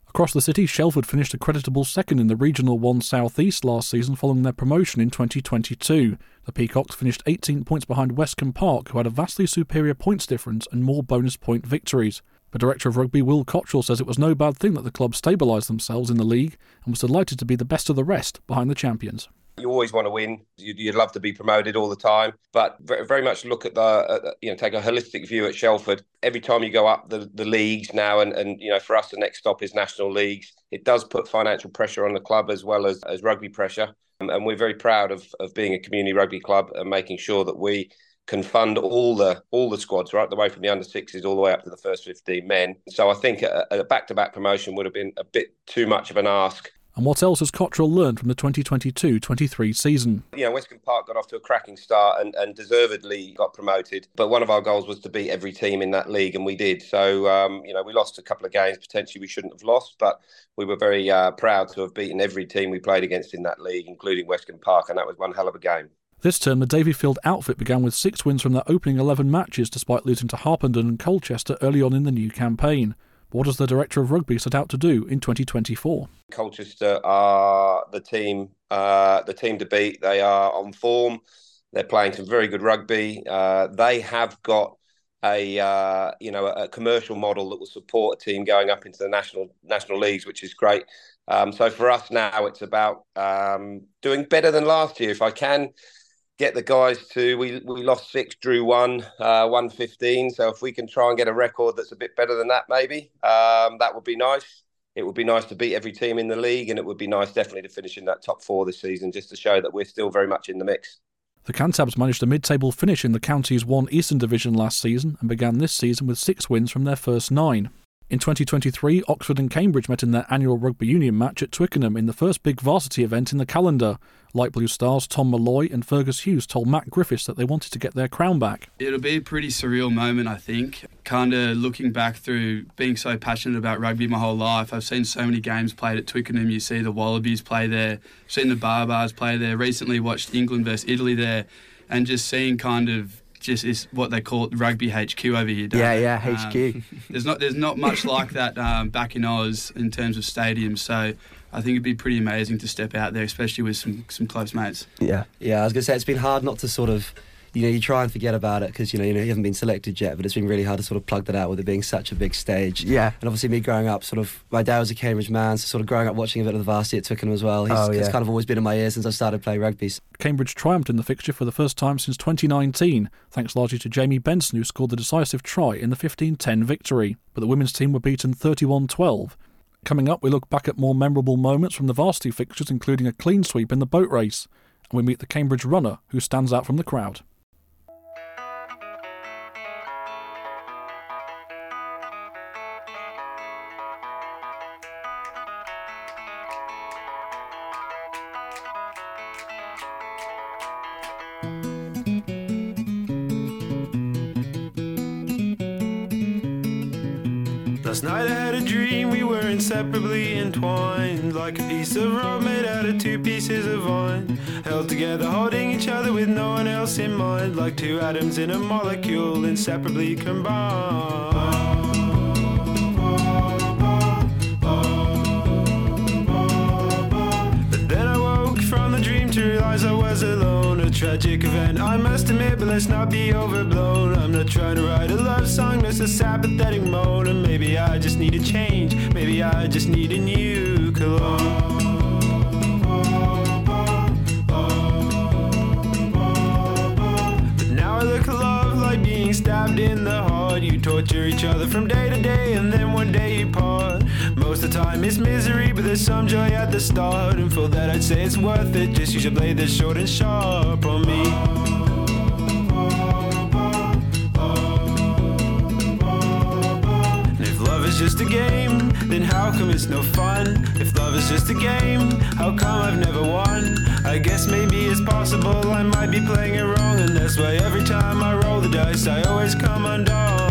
Across the city, Shelford finished a creditable second in the Regional one South East last season following their promotion in twenty twenty-two. The Peacocks finished eighteen points behind Westcombe Park, who had a vastly superior points difference and more bonus point victories. The director of rugby, Will Cottrell, says it was no bad thing that the club stabilised themselves in the league and was delighted to be the best of the rest behind the champions. You always want to win. You'd, you'd love to be promoted all the time, but very much look at the, uh, you know, take a holistic view at Shelford. Every time you go up the, the leagues now, and, and you know, for us, the next stop is national leagues. It does put financial pressure on the club as well as, as rugby pressure. Um, and we're very proud of, of being a community rugby club and making sure that we can fund all the all the squads, right the way from the under sixes all the way up to the first fifteen men. So I think a, a back-to-back promotion would have been a bit too much of an ask. And what else has Cottrell learned from the twenty twenty-two twenty-three season? You know, Westcombe Park got off to a cracking start and, and deservedly got promoted. But one of our goals was to beat every team in that league, and we did. So, um, you know, we lost a couple of games potentially we shouldn't have lost, but we were very uh, proud to have beaten every team we played against in that league, including Westcombe Park, and that was one hell of a game. This term, the Davyfield outfit began with six wins from their opening eleven matches, despite losing to Harpenden and Colchester early on in the new campaign. What does the Director of Rugby set out to do in twenty twenty-four? Colchester are the team, uh, the team to beat. They are on form. They're playing some very good rugby. Uh, they have got a uh, you know a commercial model that will support a team going up into the national national leagues, which is great. Um, so for us now, it's about um, doing better than last year. If I can get the guys to, we we lost six, drew one, uh, one fifteen. So if we can try and get a record that's a bit better than that, maybe, um, that would be nice. It would be nice to beat every team in the league, and it would be nice definitely to finish in that top four this season, just to show that we're still very much in the mix. The Cantabs managed a mid-table finish in the county's one Eastern Division last season and began this season with six wins from their first nine. In twenty twenty-three, Oxford and Cambridge met in their annual Rugby Union match at Twickenham in the first big varsity event in the calendar. Light Blue Stars Tom Malloy and Fergus Hughes told Matt Griffiths that they wanted to get their crown back. It'll be a pretty surreal moment, I think. Kind of looking back through being so passionate about rugby my whole life. I've seen so many games played at Twickenham. You see the Wallabies play there, seen the Barbars play there, recently watched England versus Italy there, and just seeing kind of just is what they call rugby H Q over here. Yeah, they? yeah, H Q. Um, there's not there's not much like that um, back in Oz in terms of stadiums. So I think it'd be pretty amazing to step out there, especially with some some close mates. Yeah, yeah. I was gonna say it's been hard not to sort of, you know, you try and forget about it because you know you know you haven't been selected yet, but it's been really hard to sort of plug that out with it being such a big stage. Yeah. And obviously me growing up, sort of, my dad was a Cambridge man, so sort of growing up watching a bit of the varsity at Twickenham as well. He's, Oh, yeah. It's kind of always been in my ears since I started playing rugby. Cambridge triumphed in the fixture for the first time since twenty nineteen, thanks largely to Jamie Benson, who scored the decisive try in the fifteen ten victory. But the women's team were beaten thirty-one twelve. Coming up, we look back at more memorable moments from the varsity fixtures, including a clean sweep in the boat race. And we meet the Cambridge runner, who stands out from the crowd. Last night I had a dream we were inseparably entwined, like a piece of rope made out of two pieces of vine, held together holding each other with no one else in mind, like two atoms in a molecule inseparably combined. But then I woke from the dream to realize I was alone. A tragic event, I must admit, but let's not be overblown. I'm not trying to write a love song, just a sad pathetic moan. And maybe I just need a change, maybe I just need a new cologne. But now I look at love like being stabbed in the heart. You torture each other from day to day, and then one day you part. Most of the time it's misery, but there's some joy at the start. And for that I'd say it's worth it, just use a blade that's short and sharp on me. And if love is just a game, then how come it's no fun? If love is just a game, how come I've never won? I guess maybe it's possible I might be playing it wrong, and that's why every time I roll the dice I always come undone.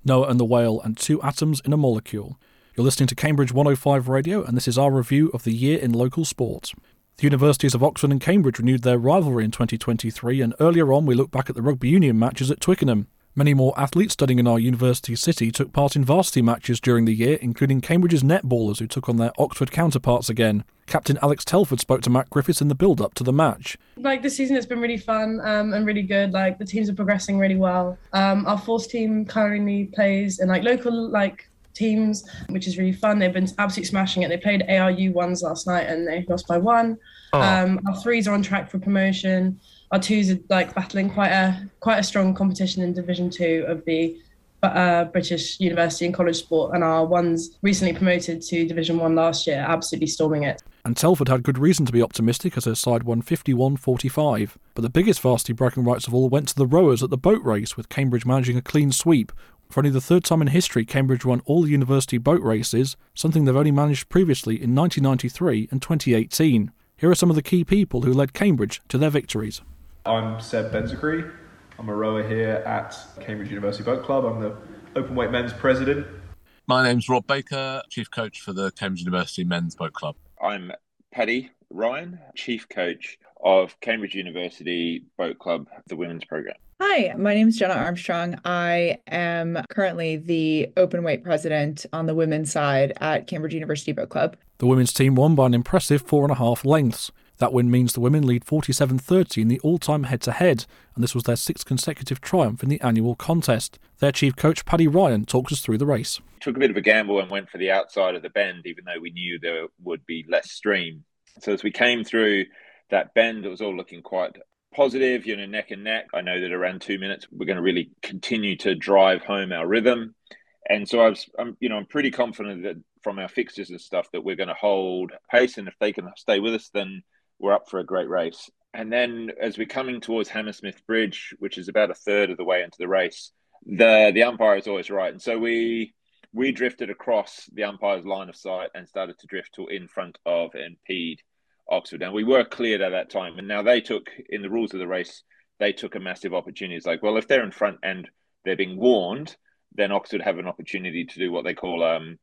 Noah and the Whale and Two Atoms in a Molecule. You're listening to Cambridge one oh five Radio, and this is our review of the year in local sport. The universities of Oxford and Cambridge renewed their rivalry in twenty twenty-three, and earlier on we looked back at the rugby union matches at Twickenham. Many more athletes studying in our university city took part in varsity matches during the year, including Cambridge's netballers who took on their Oxford counterparts again. Captain Alex Telford spoke to Matt Griffiths in the build-up to the match. Like, this season has been really fun um, and really good. Like, the teams are progressing really well. Um, our force team currently plays in like local like teams, which is really fun. They've been absolutely smashing it. They played A R U ones last night and they lost by one. Oh. Um, our threes are on track for promotion. Our twos are like battling quite a quite a strong competition in Division Two of the uh, British University and College Sport, and our ones recently promoted to Division One last year, absolutely storming it. And Telford had good reason to be optimistic as her side won fifty-one forty-five. But the biggest varsity bragging rights of all went to the rowers at the boat race, with Cambridge managing a clean sweep. For only the third time in history, Cambridge won all the university boat races, something they've only managed previously in nineteen ninety-three and twenty eighteen. Here are some of the key people who led Cambridge to their victories. I'm Seb Benzakri. I'm a rower here at Cambridge University Boat Club. I'm the open weight men's president. My name's Rob Baker, chief coach for the Cambridge University Men's Boat Club. I'm Paddy Ryan, chief coach of Cambridge University Boat Club, the women's program. Hi, my name is Jenna Armstrong. I am currently the open weight president on the women's side at Cambridge University Boat Club. The women's team won by an impressive four and a half lengths. That win means the women lead forty-seven thirty in the all-time head-to-head, and this was their sixth consecutive triumph in the annual contest. Their chief coach, Paddy Ryan, talks us through the race. Took a bit of a gamble and went for the outside of the bend, even though we knew there would be less stream. So as we came through that bend, it was all looking quite positive, you know, neck and neck. I know that around two minutes, we're going to really continue to drive home our rhythm. And so I was, I'm, you know, I'm pretty confident that from our fixtures and stuff that we're going to hold pace. And if they can stay with us, then we're up for a great race. And then as we're coming towards Hammersmith Bridge, which is about a third of the way into the race, the the umpire is always right. And so we we drifted across the umpire's line of sight and started to drift to in front of and impede Oxford. And we were cleared at that time. And now they took, in the rules of the race, they took a massive opportunity. It's like, well, if they're in front and they're being warned, then Oxford have an opportunity to do what they call um,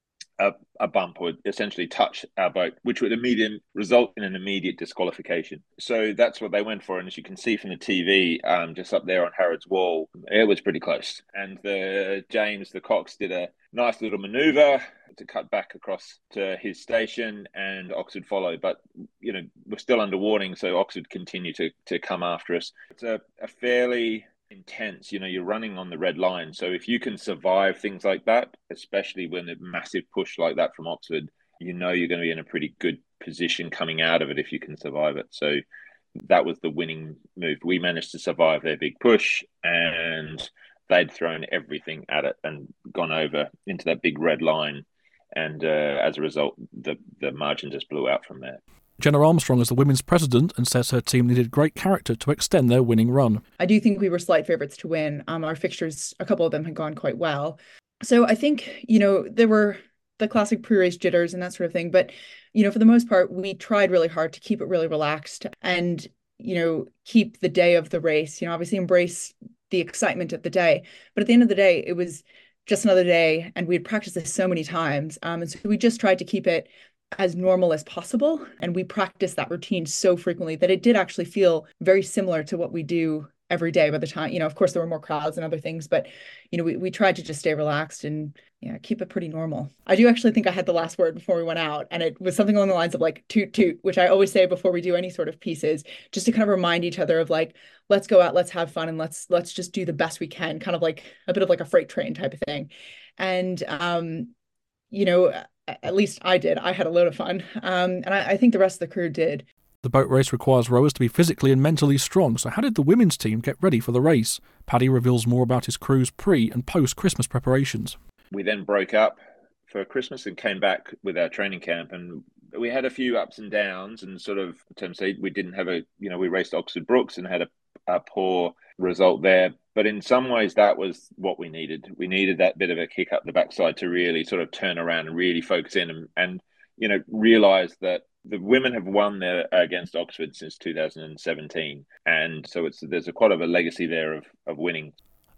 a, a bump, or essentially touch our boat, which would immediately result in an immediate disqualification. So that's what they went for. And as you can see from the T V, um, just up there on Harrods Wall, it was pretty close. And the James, the Cox, did a nice little manoeuvre to cut back across to his station, and Oxford followed. But, you know, we're still under warning, so Oxford continue to, to come after us. It's a, a fairly intense, you know, you're running on the red line. So if you can survive things like that, especially when a massive push like that from Oxford, you know you're going to be in a pretty good position coming out of it if you can survive it. So that was the winning move. We managed to survive their big push, and they'd thrown everything at it and gone over into that big red line. And uh, as a result, the, the margin just blew out from there. Jenna Armstrong is the women's president and says her team needed great character to extend their winning run. I do think we were slight favourites to win. Um, our fixtures, a couple of them had gone quite well. So I think, you know, there were the classic pre-race jitters and that sort of thing. But, you know, for the most part, we tried really hard to keep it really relaxed and, you know, keep the day of the race, you know, obviously embrace the excitement of the day. But at the end of the day, it was just another day, and we had practiced this so many times. Um, and so we just tried to keep it as normal as possible. And we practiced that routine so frequently that it did actually feel very similar to what we do every day by the time, you know, of course there were more crowds and other things, but, you know, we, we tried to just stay relaxed and, yeah, keep it pretty normal. I do actually think I had the last word before we went out, and it was something along the lines of like toot toot, which I always say before we do any sort of pieces, just to kind of remind each other of like, let's go out, let's have fun, and let's, let's just do the best we can, kind of like a bit of like a freight train type of thing. And, um, you know, at least I did. I had a load of fun. Um, and I, I think the rest of the crew did. The boat race requires rowers to be physically and mentally strong, so how did the women's team get ready for the race? Paddy reveals more about his crew's pre- and post-Christmas preparations. We then broke up for Christmas and came back with our training camp, and we had a few ups and downs, and sort of in terms of we didn't have a, you know, we raced Oxford Brooks and had a, a poor result there. But in some ways, that was what we needed. We needed that bit of a kick up the backside to really sort of turn around and really focus in and, and you know, realise that the women have won there against Oxford since two thousand seventeen. And so it's there's a quite of a legacy there of, of winning.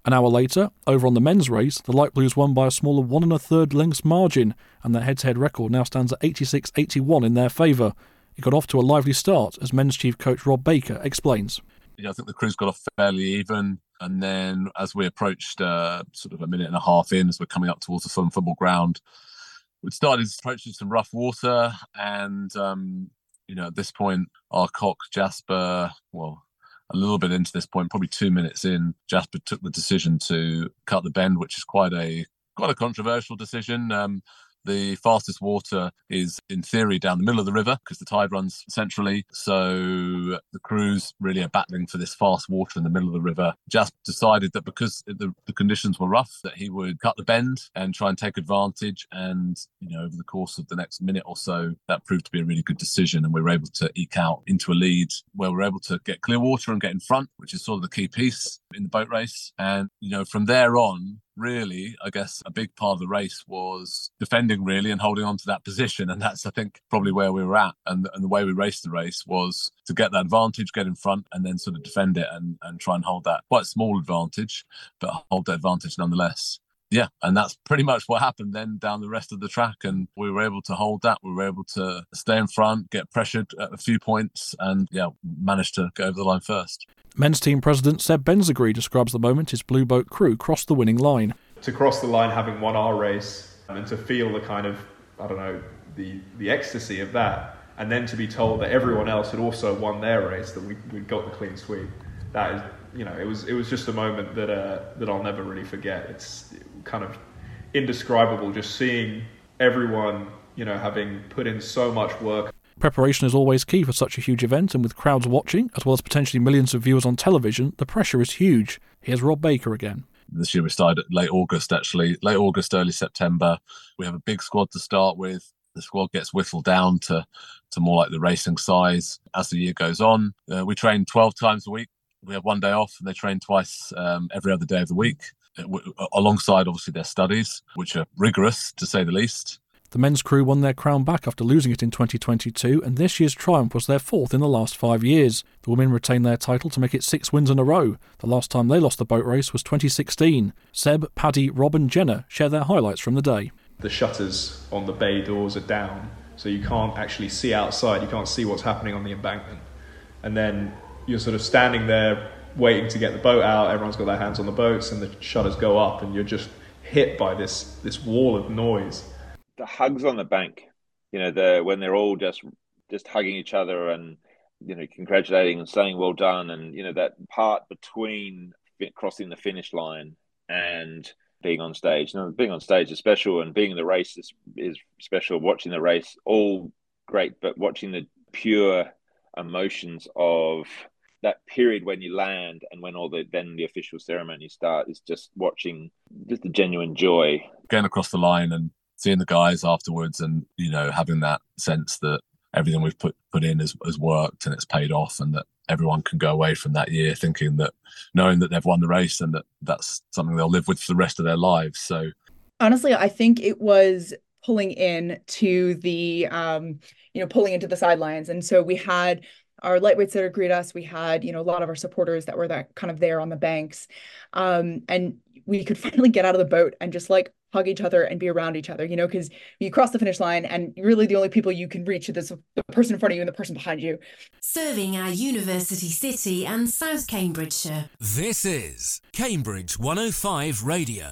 An hour later, over on the men's race, the Light Blues won by a smaller one and a third lengths margin, and their head-to-head record now stands at eighty-six eighty-one in their favour. It got off to a lively start, as men's chief coach Rob Baker explains. Yeah, I think the crews got off fairly even, and then as we approached uh, sort of a minute and a half in, as we're coming up towards the Fulham football ground, we'd started approaching some rough water, and um, you know, at this point, our cock Jasper, well, a little bit into this point, probably two minutes in, Jasper took the decision to cut the bend, which is quite a quite a controversial decision. Um, the fastest water is, in theory, down the middle of the river because the tide runs centrally. So the crews really are battling for this fast water in the middle of the river. Jasper decided that because the, the conditions were rough, that he would cut the bend and try and take advantage. And, you know, over the course of the next minute or so, that proved to be a really good decision. And we were able to eke out into a lead where we were able to get clear water and get in front, which is sort of the key piece in the boat race. And, you know, from there on, really, I guess a big part of the race was defending really and holding on to that position. And that's, I think, probably where we were at. And, and the way we raced the race was to get that advantage, get in front, and then sort of defend it and, and try and hold that quite small advantage, but hold that advantage nonetheless. Yeah, and that's pretty much what happened then down the rest of the track. And we were able to hold that. We were able to stay in front, get pressured at a few points, and, yeah, managed to go over the line first. Men's team president Seb Benzagree describes the moment his Blue Boat crew crossed the winning line. To cross the line having won our race and to feel the kind of, I don't know, the, the ecstasy of that, and then to be told that everyone else had also won their race, that we we got the clean sweep. That is, you know, it was it was just a moment that uh, that I'll never really forget. It's kind of indescribable just seeing everyone, you know, having put in so much work. Preparation is always key for such a huge event, and with crowds watching, as well as potentially millions of viewers on television, the pressure is huge. Here's Rob Baker again. This year we started late August, actually. Late August, early September. We have a big squad to start with. The squad gets whittled down to, to more like the racing size as the year goes on. Uh, we train twelve times a week. We have one day off, and they train twice um, every other day of the week, w- alongside, obviously, their studies, which are rigorous, to say the least. The men's crew won their crown back after losing it in twenty twenty-two, and this year's triumph was their fourth in the last five years. The women retained their title to make it six wins in a row. The last time they lost the boat race was twenty sixteen. Seb, Paddy, Rob and Jenna share their highlights from the day. The shutters on the bay doors are down, so you can't actually see outside. You can't see what's happening on the embankment. And then you're sort of standing there waiting to get the boat out. Everyone's got their hands on the boats and the shutters go up, and you're just hit by this this wall of noise. The hugs on the bank, you know, the when they're all just just hugging each other and, you know, congratulating and saying well done, and, you know, that part between crossing the finish line and being on stage. Now, being on stage is special, and being in the race is, is special. Watching the race, all great, but watching the pure emotions of that period when you land and when all the then the official ceremony start is just watching just the genuine joy. Going across the line and seeing the guys afterwards, and, you know, having that sense that everything we've put put in has, has worked and it's paid off, and that everyone can go away from that year thinking that, knowing that they've won the race, and that that's something they'll live with for the rest of their lives. So honestly, I think it was pulling in to the, um, you know, pulling into the sidelines. And so we had our lightweights that greet us. We had, you know, a lot of our supporters that were that kind of there on the banks. Um, and we could finally get out of the boat and just like hug each other and be around each other, you know, because you cross the finish line and really the only people you can reach is the person in front of you and the person behind you. Serving our university city and South Cambridgeshire. This is Cambridge one oh five Radio.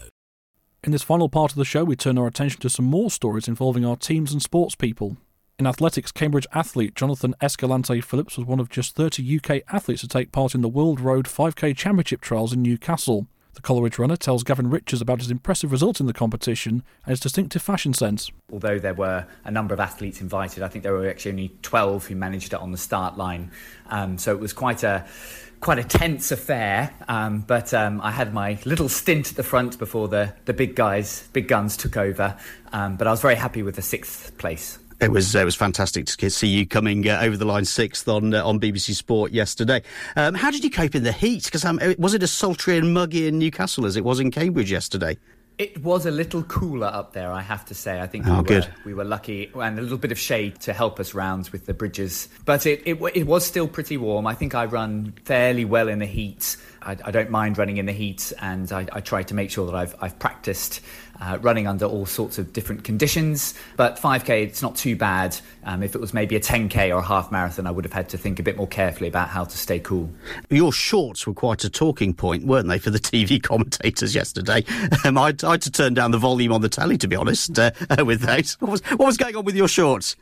In this final part of the show, we turn our attention to some more stories involving our teams and sports people. In athletics, Cambridge athlete Jonathan Escalante Phillips was one of just thirty U K athletes to take part in the World Road five K Championship trials in Newcastle. The Coleridge runner tells Gavin Richards about his impressive results in the competition and his distinctive fashion sense. Although there were a number of athletes invited, I think there were actually only twelve who managed it on the start line. Um, so it was quite a quite a tense affair. Um, but um, I had my little stint at the front before the, the big guys, big guns took over. Um, but I was very happy with the sixth place. It was it was fantastic to see you coming uh, over the line sixth on uh, on B B C Sport yesterday. Um, how did you cope in the heat? Because um, was it as sultry and muggy in Newcastle as it was in Cambridge yesterday? It was a little cooler up there, I have to say. I think oh, we, were, good. we were lucky, and a little bit of shade to help us round with the bridges. But it, it, it was still pretty warm. I think I run fairly well in the heat. I, I don't mind running in the heat, and I, I try to make sure that I've, I've practiced uh, running under all sorts of different conditions. But five K, it's not too bad. Um, if it was maybe a ten K or a half marathon, I would have had to think a bit more carefully about how to stay cool. Your shorts were quite a talking point, weren't they, for the T V commentators yesterday? Um, I, I had to turn down the volume on the telly, to be honest, uh, with those. What was, what was going on with your shorts?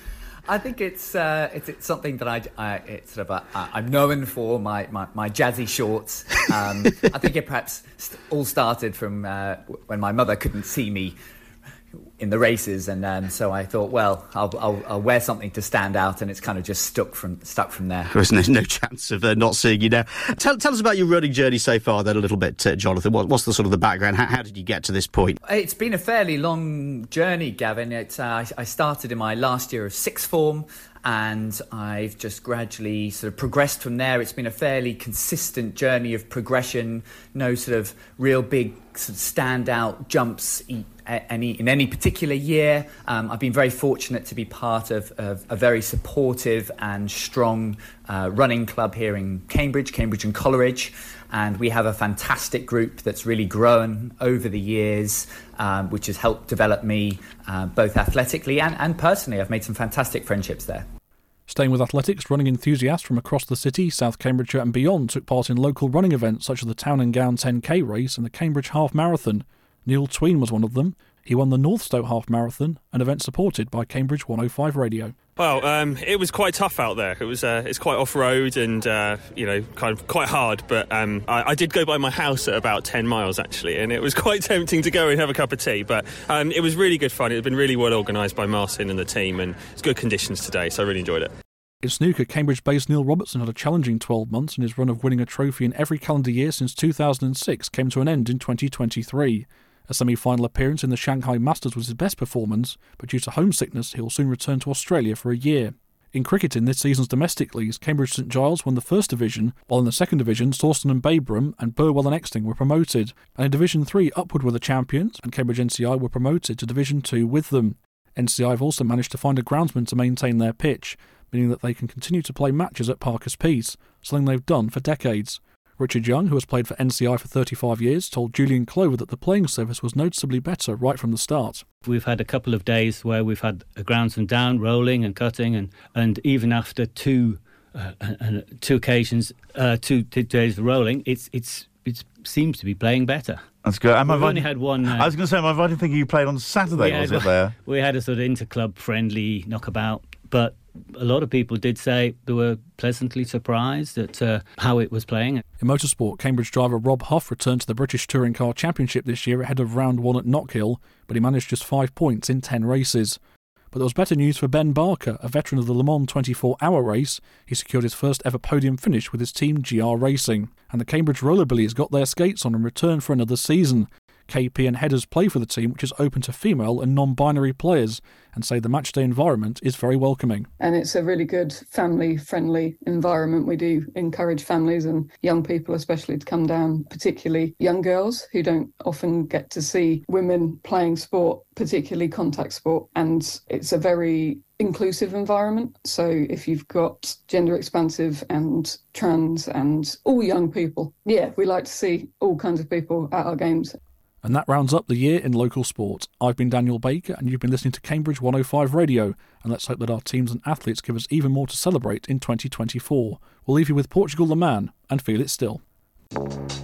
I think it's uh, it's, it's something that I, I it's sort of a, I'm known for my, my, my jazzy shorts. Um, I think it perhaps st- all started from uh, when my mother couldn't see me in the races, and um, so I thought, well, I'll, I'll I'll wear something to stand out, and it's kind of just stuck from stuck from there. There's no, no chance of uh, not seeing you now. Tell tell us about your running journey so far, then, a little bit, uh, Jonathan. What, what's the sort of the background? How, how did you get to this point? It's been a fairly long journey, Gavin. It's uh, I, I started in my last year of sixth form, and I've just gradually sort of progressed from there. It's been a fairly consistent journey of progression. No sort of real big sort of standout jumps any in any particular year. Um, I've been very fortunate to be part of, of a very supportive and strong uh, running club here in Cambridge, Cambridge and Coleridge. And we have a fantastic group that's really grown over the years, um, which has helped develop me uh, both athletically and, and personally. I've made some fantastic friendships there. Staying with athletics, running enthusiasts from across the city, South Cambridgeshire and beyond took part in local running events such as the Town and Gown ten K race and the Cambridge Half Marathon. Neil Tween was one of them. He won the Northstowe Half Marathon, an event supported by Cambridge one oh five Radio. Well, um, it was quite tough out there. It was uh, it's quite off-road and, uh, you know, kind of quite hard. But um, I, I did go by my house at about ten miles, actually, and it was quite tempting to go and have a cup of tea. But um, it was really good fun. It had been really well organised by Martin and the team, and it's good conditions today, so I really enjoyed it. In snooker, Cambridge-based Neil Robertson had a challenging twelve months, and his run of winning a trophy in every calendar year since two thousand six came to an end in twenty twenty-three. A semi-final appearance in the Shanghai Masters was his best performance, but due to homesickness, he'll soon return to Australia for a year. In cricket in this season's domestic leagues, Cambridge St Giles won the first division, while in the second division, Sawston and Bayborough and Burwell and Exting were promoted. And in Division three, Upward were the champions, and Cambridge N C I were promoted to Division two with them. N C I have also managed to find a groundsman to maintain their pitch, meaning that they can continue to play matches at Parker's Piece, something they've done for decades. Richard Young, who has played for N C I for thirty-five years, told Julian Clover that the playing surface was noticeably better right from the start. We've had a couple of days where we've had a groundsman down, rolling and cutting, and, and even after two uh, and two occasions, uh, two, two days of rolling, it's it's it seems to be playing better. That's good. Am We've I only had one. Uh, I was going to say, am I right in thinking you played on Saturday? Was had, it there? We had a sort of inter-club friendly knockabout, but a lot of people did say they were pleasantly surprised at uh, how it was playing. In motorsport, Cambridge driver Rob Huff returned to the British Touring Car Championship this year ahead of round one at Knockhill, but he managed just five points in ten races. But there was better news for Ben Barker, a veteran of the Le Mans twenty-four hour race. He secured his first ever podium finish with his team G R Racing. And the Cambridge Rollerbillies got their skates on and returned for another season. K P and Headers play for the team, which is open to female and non-binary players, and say the matchday environment is very welcoming. And it's a really good family-friendly environment. We do encourage families and young people especially to come down, particularly young girls who don't often get to see women playing sport, particularly contact sport. And it's a very inclusive environment. So if you've got gender expansive and trans and all young people, yeah, we like to see all kinds of people at our games. And that rounds up the year in local sport. I've been Daniel Baker, and you've been listening to Cambridge one oh five Radio. And let's hope that our teams and athletes give us even more to celebrate in twenty twenty-four. We'll leave you with Portugal the Man and Feel It Still. To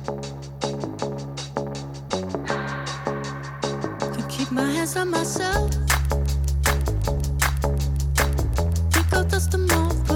keep my hands on myself, think I'll dust them off.